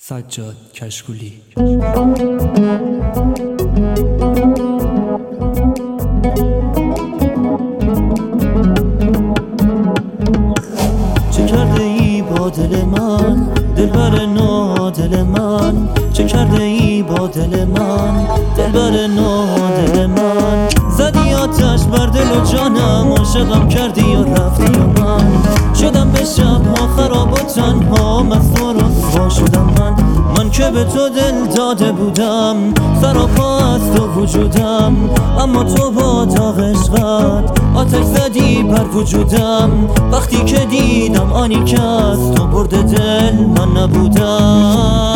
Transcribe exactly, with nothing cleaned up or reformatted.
سجاد کشکولی. چه کرده ای با دل من دلبر نادل من؟ چه کرده ای با دل من دلبر نادل من؟ زدی آتش بر دل و جانم، عاشقم کردی و رفتی و من شدم به شبها خراب و تنها، مست و رسوا شدم من. من که به تو دل داده بودم، سراپا از تو وجودم، اما تو با داغ عشقت آتش زدی بر وجودم. وقتی که دیدم آنی که از تو برده دل من نبودم.